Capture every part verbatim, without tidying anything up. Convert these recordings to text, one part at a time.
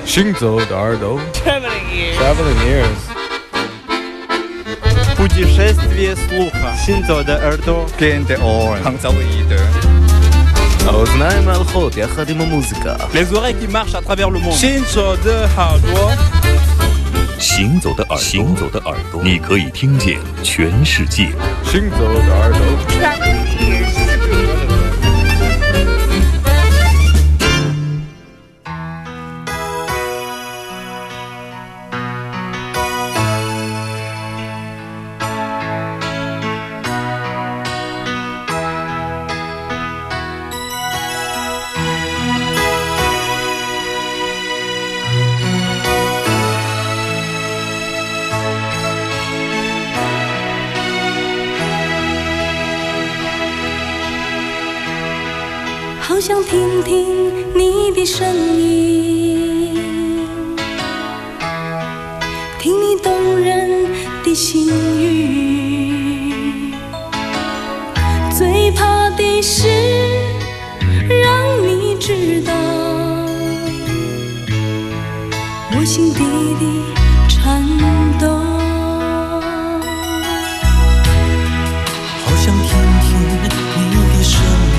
行走的耳朵 Traveling ears. Traveling ears Путешествие слуха. Синзо де Эрдо. Кенте Орен. האוזניים הלכות יחד עם המוזיקה. Les oreilles qui marchent à travers le monde. Shinzo de Hardwa. 行走的耳朵，行走的耳朵，你可以听见全世界。 行走的耳朵 Traveling ears. 好想听听你的声音，听你动人的心语。最怕的是让你知道我心底的颤抖。 好想听听你的声音，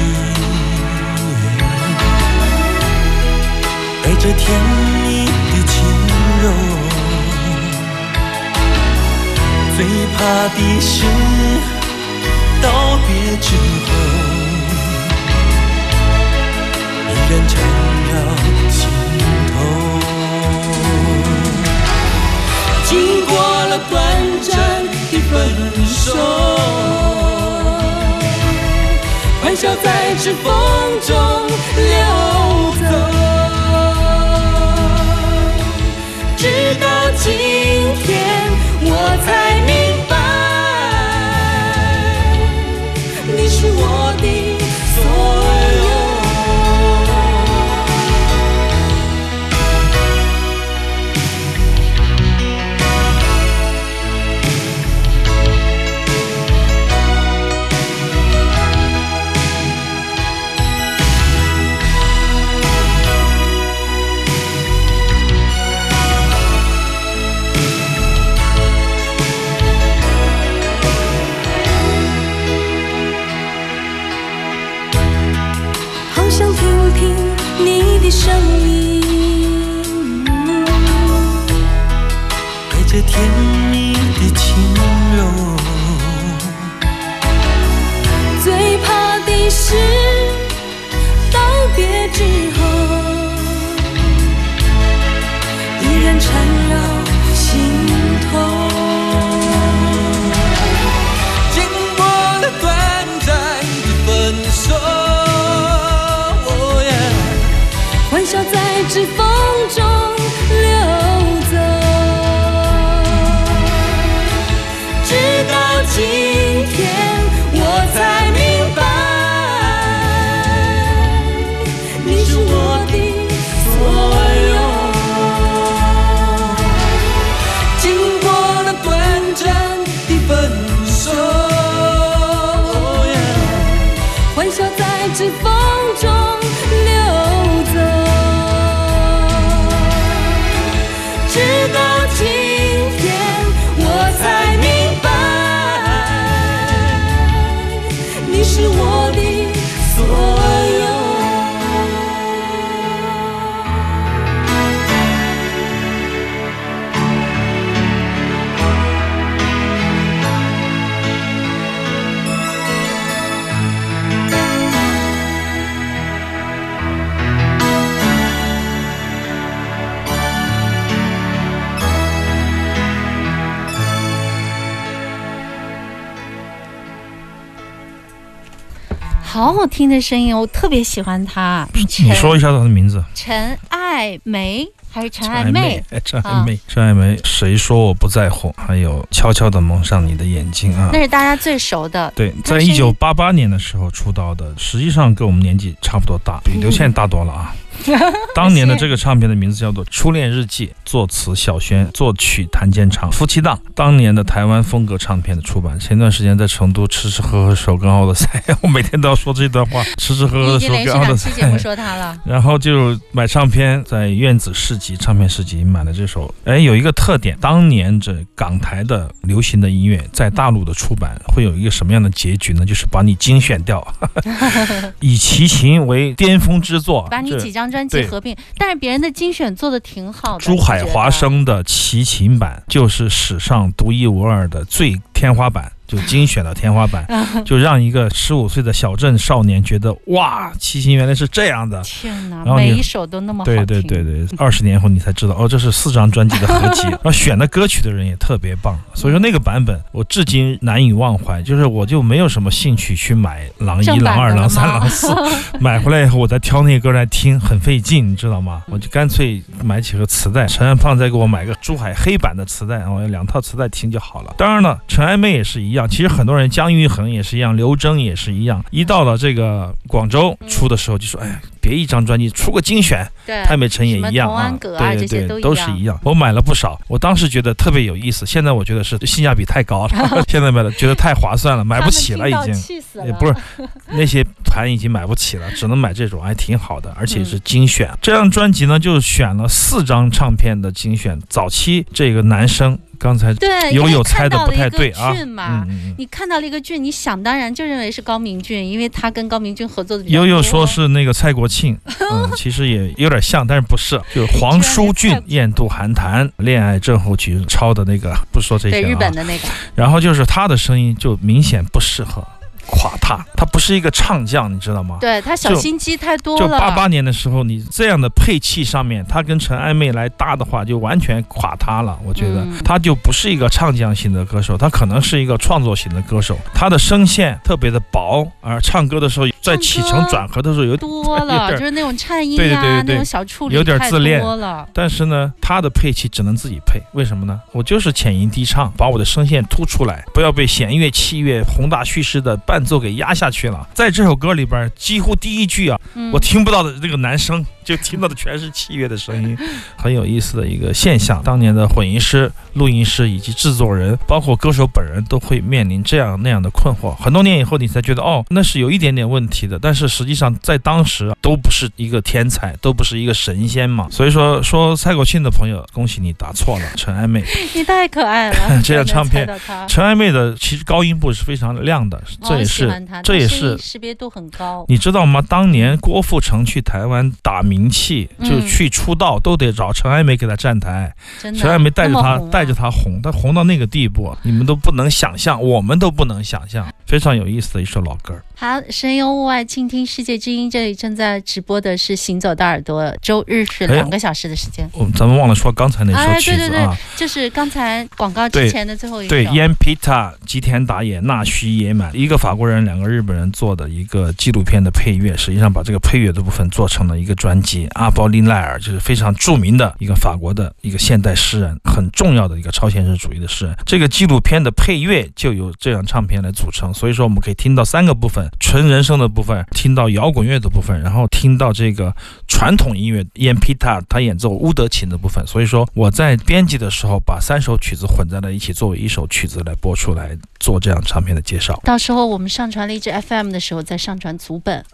带着甜蜜的轻柔。最怕的是道别之后，依然缠绕心头。经过了短暂的分手，欢笑在指缝中流走。直到今天我才明白，你是我的所有。 的声音， 带着甜蜜的轻柔。 最怕的是道别之后，依然缠绕心头。 经过了短暂的分手， 欢笑在指缝中流走，直到今天我才明白，你是我的所有。 经过了短暂的分手， 欢笑在指缝中流走。直到今天我才明白，你是我的所有。 好好听的声音，我特别喜欢她。 你说一下她的名字？ 陈爱梅还是陈爱妹？ 陈爱妹，陈爱梅。谁说我不在乎？还有悄悄地蒙上你的眼睛啊， 那是大家最熟的。 对，在一九八八年的时候出道的，实际上跟我们年纪差不多大，比刘倩大多了啊。 当年的这个唱片的名字叫做《初恋日记》，作词小轩，作曲谭健常，夫妻档。当年的台湾风格唱片的出版，前段时间在成都吃吃喝喝手跟奥德赛，我每天都要说这段话，吃吃喝喝手跟奥德赛。 节目说他了， 然后就买唱片，在院子市集唱片市集买了这首。哎，有一个特点，当年这港台的流行的音乐在大陆的出版会有一个什么样的结局呢？就是把你精选掉，以齐秦为巅峰之作， 把你几张专辑合并，但是别人的精选做的挺好的。 珠海华生的齐秦版就是史上独一无二的最天花板，就精选的天花板，就让一个十五岁的小镇少年觉得哇，齐秦原来是这样的。 天哪，每一首都那么好听。 对对对对，二十年后你才知道，哦，这是四张专辑的合集。然后选的歌曲的人也特别棒，所以说那个版本我至今难以忘怀。就是我就没有什么兴趣去买狼一、狼二、狼三、狼四，买回来以后我再挑那歌来听，很费劲，你知道吗？我就干脆买几个磁带，陈安胖再给我买个珠海黑版的磁带，我有两套磁带听就好了。当然了，陈爱妹也是一样，其实很多人姜育恒也是一样，刘铮也是一样，一到了这个广州出的时候就说，哎，别一张专辑出个精选，太美陈也一样啊，对对对，都是一样。我买了不少，我当时觉得特别有意思，现在我觉得是性价比太高了，现在买了觉得太划算了，买不起了已经，也不是那些盘已经买不起了，只能买这种，还挺好的，而且是精选。嗯、这张专辑呢，就选了四张唱片的精选，早期这个男生。刚才悠悠猜的不太对啊， 嗯嗯、你看到了一个俊，你想当然就认为是高明俊，因为他跟高明俊合作的比较多。 悠悠说是那个蔡国庆，嗯，其实也有点像，但是不是，就是黄舒骏、燕渡寒潭、恋爱症候群抄的那个，不说这些了、啊， 对日本的那个。 然后就是他的声音就明显不适合。垮塌，他不是一个唱将，你知道吗？ 对，他小心机太多了。 就八八年的时候，你这样的配器上面，他跟陈爱妹来搭的话，就完全垮塌了。我觉得、嗯、他就不是一个唱将型的歌手，他可能是一个创作型的歌手。他的声线特别的薄，而唱歌的时候，在起承转合的时候有多了，就是那种颤音啊， 对对对对那种小处理有点自恋了。 但是呢，他的配器只能自己配，为什么呢？我就是浅吟低唱，把我的声线突出来，不要被弦乐、器乐、宏大叙事的伴奏给压下去。在这首歌里边，几乎第一句啊，嗯、我听不到的这个男生，就听到的全是器乐的声音，很有意思的一个现象。当年的混音师、录音师以及制作人，包括歌手本人，都会面临这样那样的困惑。很多年以后，你才觉得哦，那是有一点点问题的。但是实际上，在当时都不是一个天才，都不是一个神仙嘛。所以说，说蔡国庆的朋友，恭喜你答错了，陈爱妹。 你太可爱了， 这张唱片，陈爱妹的其实高音部是非常亮的，这也是，这也是。是识别度很高， 你知道吗？当年郭富城去台湾打名气，嗯、就去出道，都得找陈爱妹给他站台。陈爱妹带着他，啊、带着他红，他红到那个地步，你们都不能想象，我们都不能想象，非常有意思的一首老歌。 好，神游物外，倾听世界之音，这里正在直播的是行走的耳朵，周日是两个小时的时间。 我、哎、咱们忘了说刚才那首曲子啊， 哎、对对对，就是刚才广告之前的最后一首。 对，烟皮塔、吉田打野、纳须野满，一个法国人，两个日本人做的一个纪录片的配乐，实际上把这个配乐的部分做成了一个专辑。阿波利奈尔就是非常著名的一个法国的一个现代诗人，很重要的一个超现实主义的诗人。这个纪录片的配乐就由这张唱片来组成，所以说我们可以听到三个部分：纯人声的部分，听到摇滚乐的部分，然后听到这个传统音乐烟皮塔他演奏乌德琴的部分。所以说我在编辑的时候把三首曲子混在了一起，作为一首曲子来播出来做这样唱片的介绍。 到时候我们上传荔枝 F M 的时候再上传组本。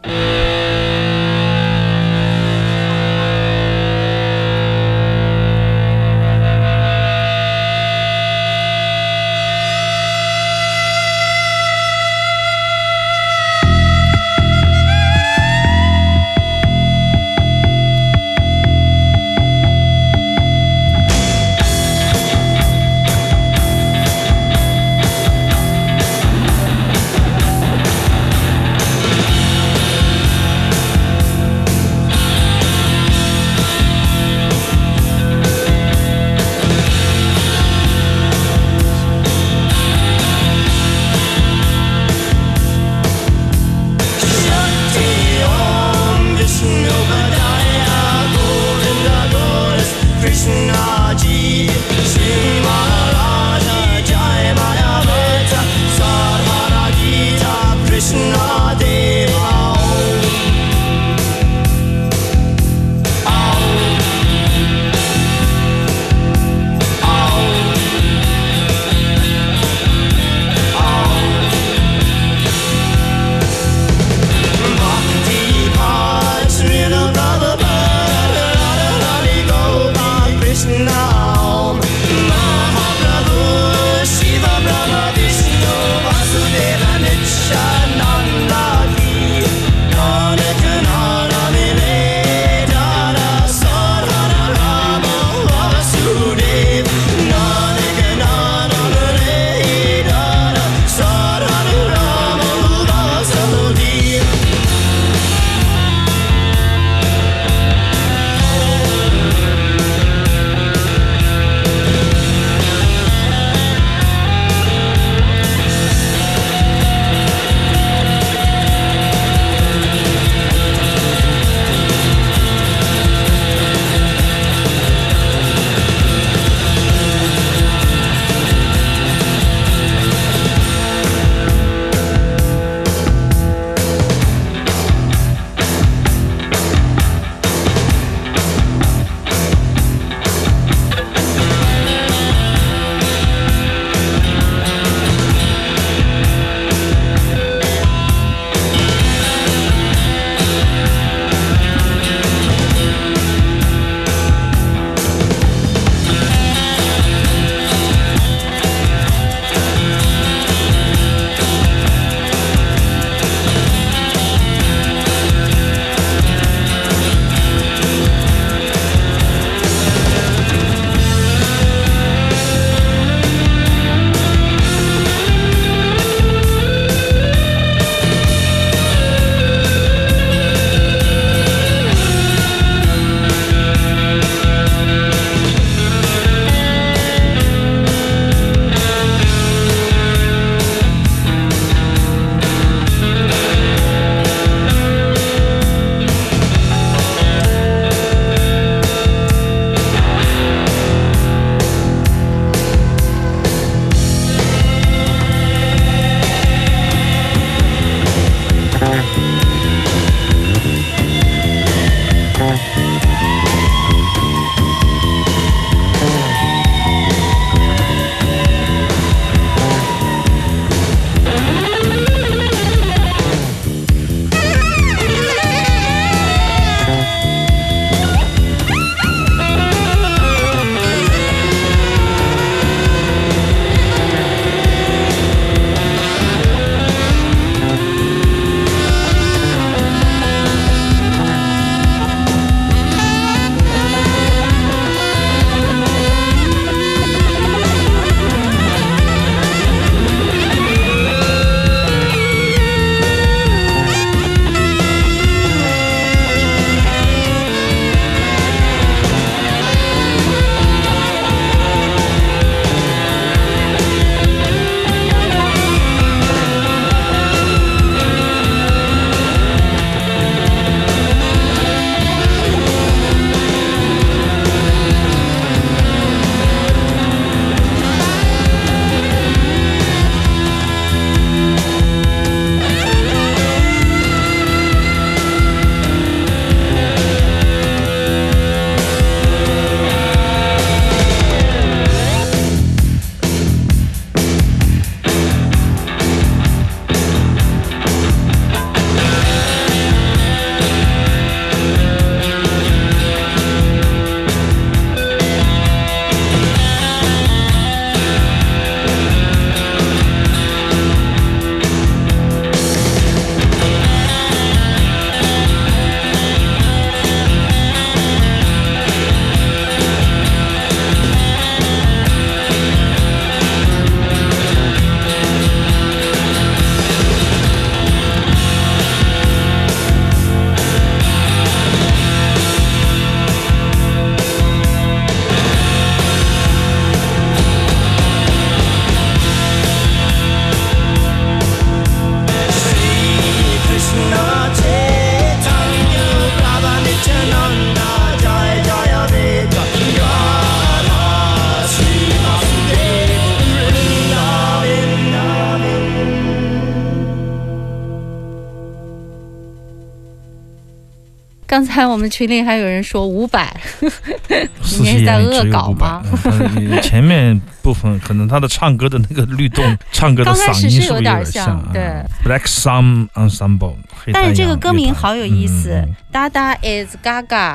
刚才我们群里还有人说五百， 四你是在恶搞吗？ 嗯、前面部分可能他的唱歌的那个律动，唱歌的嗓音是不是有点像？ 对、 嗯、，Black Sun Ensemble。 但是这个歌名好有意思， 嗯、 达达 is Gaga。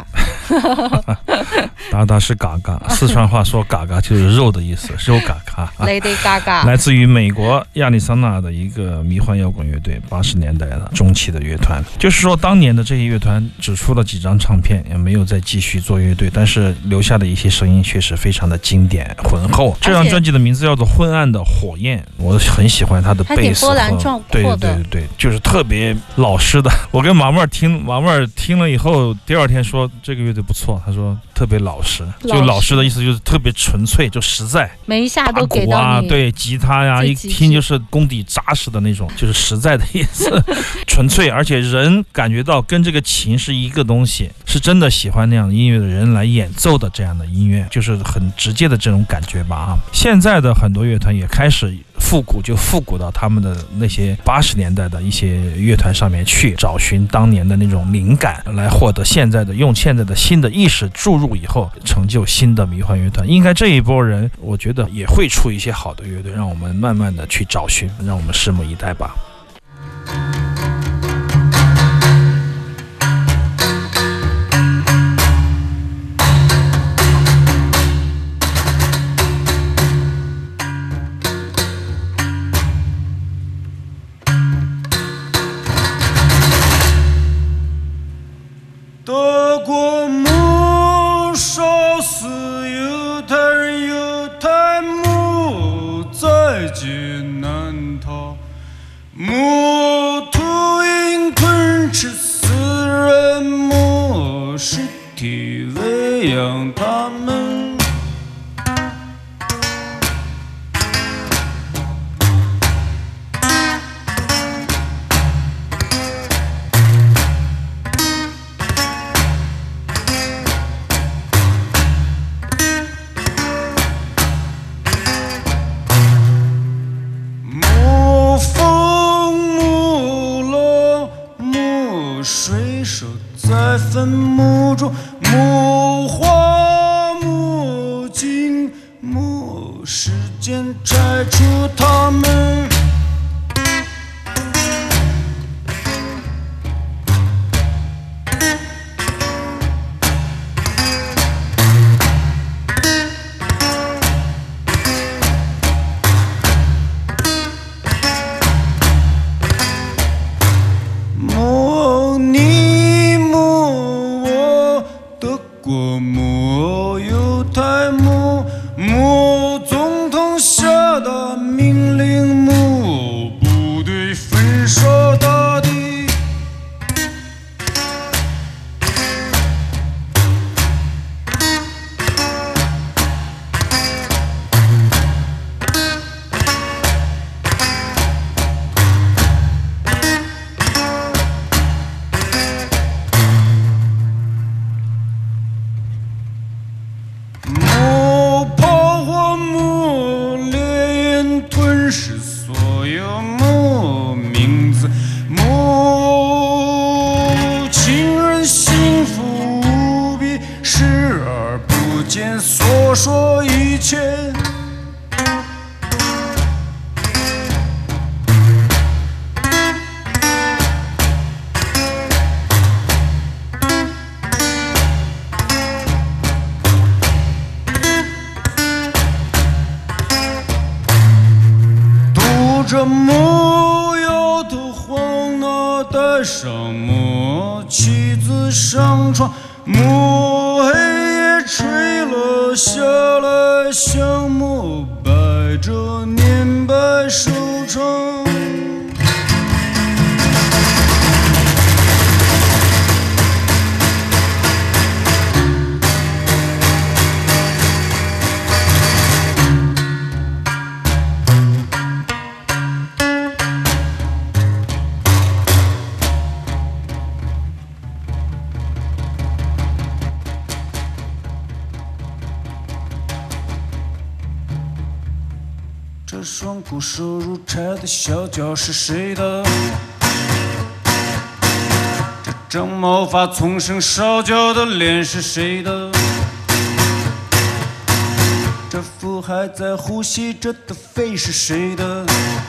达达是嘎嘎，四川话说嘎嘎就是肉的意思，肉嘎嘎。 Lady Gaga 来自于美国亚利桑那的一个迷幻摇滚乐队，八十年代的中期的乐团。就是说，当年的这些乐团只出了几张唱片，也没有再继续做乐队，但是留下的一些声音确实非常的经典浑厚。这张专辑的名字叫做《昏暗的火焰》，我很喜欢它的贝斯和， 波澜壮对对对对，就是特别老实的。我跟马妹儿听，马妹儿听了以后，第二天说这个乐队不错，他说特别老实，就老实的意思就是特别纯粹，就实在， 每一下都给到你。 啊，对，吉他呀，一听就是功底扎实的那种，就是实在的意思，纯粹，而且人感觉到跟这个琴是一个东西，是真的喜欢那样的音乐的人来演奏的这样的音乐，就是很直接的这种感觉吧啊。现在的很多乐团也开始复古，就复古到他们的那些八十年代的一些乐团上面去，找寻当年的那种灵感，来获得现在的，用现在的新的意识注入以后，成就新的迷幻乐团。应该这一波人，我觉得也会出一些好的乐队，让我们慢慢的去找寻，让我们拭目以待吧。 德国木烧死犹太人，犹太木在劫难逃，木秃鹰吞吃死人，木尸体喂养他们。在坟墓中，木花木金木时间拆除他们。木尼木我德国木犹太木木总统下达命令，木部队焚烧大地。木炮火木烈焰吞噬所有木名字，木情人幸福无比，视而不见，所说一切。这木摇头晃脑袋上木妻子上床，木黑夜垂落下来，像木摆着年拜收场。这双骨瘦如柴的小脚是谁的？这这毛发丛生烧焦的脸是谁的？这副还在呼吸着的肺是谁的？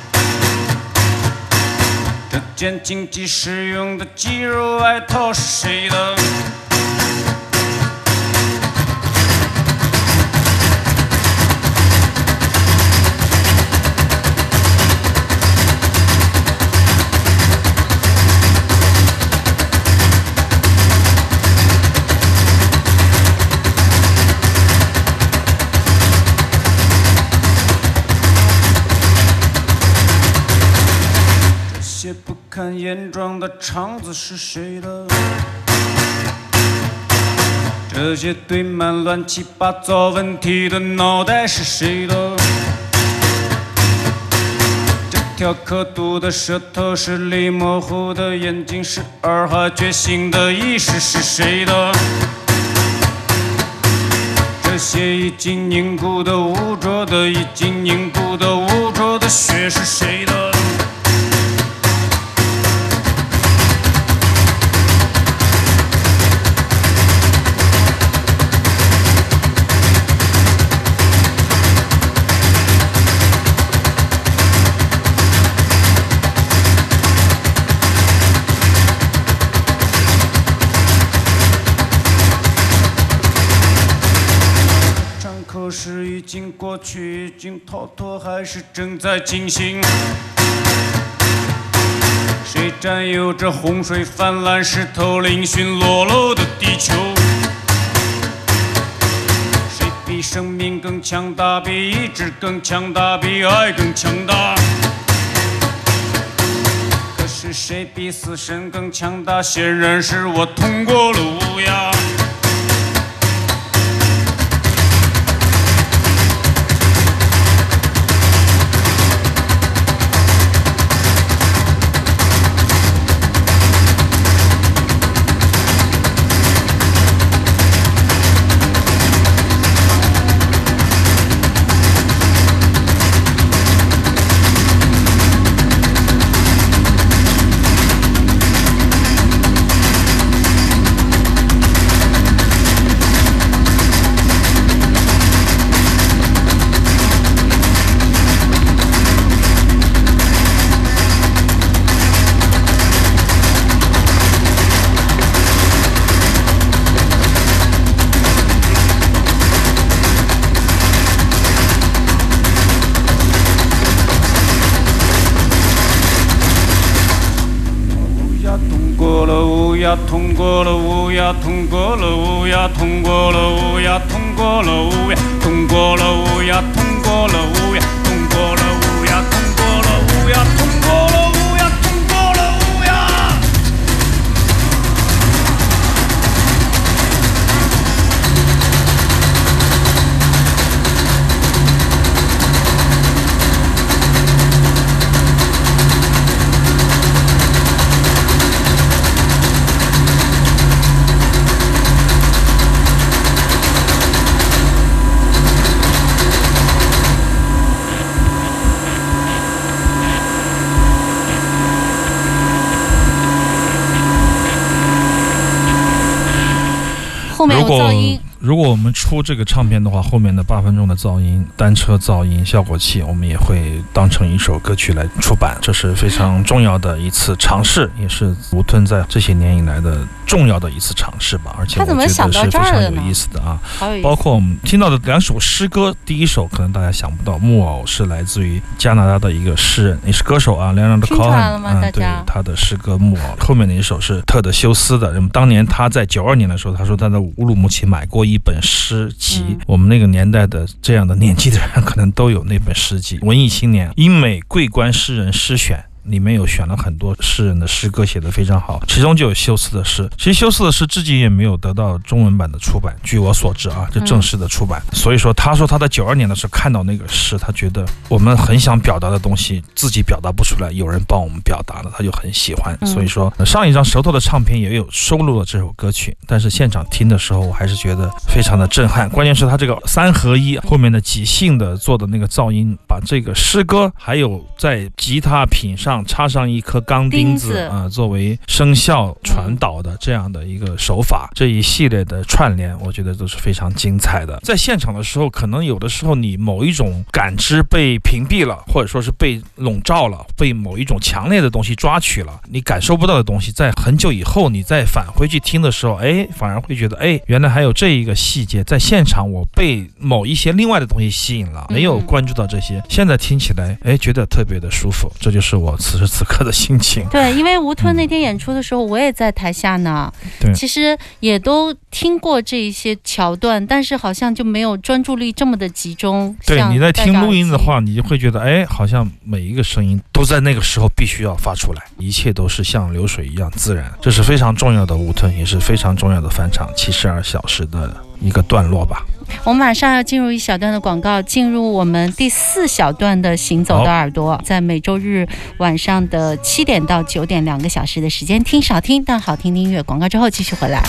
这件经济适用的肌肉外套是谁的？这些不堪言状的肠子是谁的？这些堆满乱七八糟问题的脑袋是谁的？这条刻度的舌头是力模糊的眼睛是二哈觉醒的意识是谁的？这些已经凝固的污浊的已经凝固的污浊的血是谁的？是已经过去，已经逃脱，还是正在进行？谁占有着洪水泛滥、石头嶙峋裸露的地球？谁比生命更强大，比意志更强大，比爱更强大？可是谁比死神更强大？显然是我通过了乌鸦。通过了乌鸦，通过了乌鸦，通过了乌鸦，通过了乌鸦，通过了乌鸦，通过了乌鸦，通过了乌鸦，通过了乌鸦，通过了乌鸦，通过了乌鸦。 如果如果我们出这个唱片的话，后面的八分钟的噪音、单车噪音、效果器，我们也会当成一首歌曲来出版。这是非常重要的一次尝试，也是吴吞在这些年以来的重要的一次尝试吧。而且我觉得是非常有意思的啊。包括我们听到的两首诗歌，第一首可能大家想不到，木偶是来自于加拿大的一个诗人，也是歌手啊，梁梁的 Cohen， 嗯，对，他的诗歌木偶。后面的一首是特德修斯的，当年他在九二年的时候，他说他在乌鲁木齐买过一本诗集，嗯、我们那个年代的这样的年纪的人可能都有那本诗集，文艺青年英美桂冠诗人诗选。里面有选了很多诗人的诗歌，写得非常好，其中就有休斯的诗。其实休斯的诗至今也没有得到中文版的出版，据我所知啊，这正式的出版。嗯、所以说，他说他在九二年的时候看到那个诗，他觉得我们很想表达的东西自己表达不出来，有人帮我们表达了，他就很喜欢。嗯、所以说，上一张舌头的唱片也有收录了这首歌曲，但是现场听的时候，我还是觉得非常的震撼。关键是他这个三合一后面的即兴的做的那个噪音，把这个诗歌还有在吉他品上。 上插上一颗钢钉子啊、呃，作为声效传导的这样的一个手法，这一系列的串联，我觉得都是非常精彩的。在现场的时候，可能有的时候你某一种感知被屏蔽了，或者说是被笼罩了，被某一种强烈的东西抓取了，你感受不到的东西，在很久以后你再返回去听的时候，哎，反而会觉得，哎，原来还有这一个细节，在现场我被某一些另外的东西吸引了，没有关注到这些，现在听起来，哎，觉得特别的舒服，这就是我此时此刻的心情。 对，因为吴吞那天演出的时候，我也在台下呢， 对， 其实也都听过这一些桥段，但是好像就没有专注力这么的集中。 对，你在听录音的话，你就会觉得，哎，好像每一个声音都在那个时候必须要发出来，一切都是像流水一样自然，这是非常重要的吴吞，也是非常重要的返场七十二小时的一个段落吧。 我们马上要进入一小段的广告，进入我们第四小段的行走的耳朵，在每周日晚上的七点到九点两个小时的时间，听少听但好听的音乐。广告之后继续回来。